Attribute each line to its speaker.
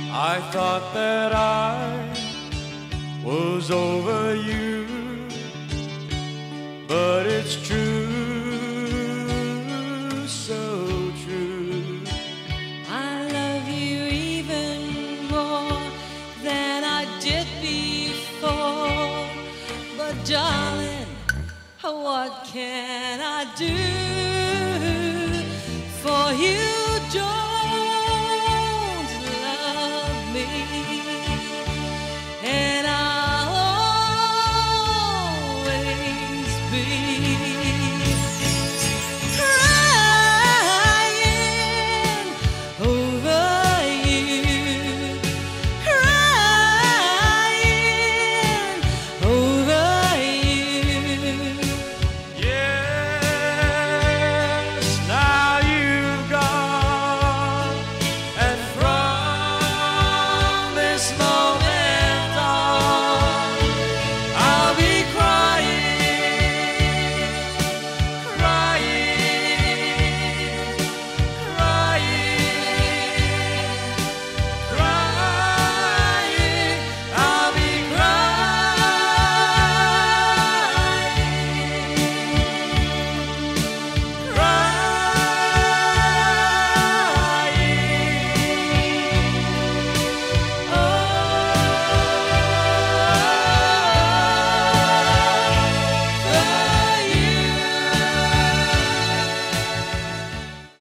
Speaker 1: I thought that I was over you, but it's true, so true.
Speaker 2: I love you even more than I did before. But darling, what can I do?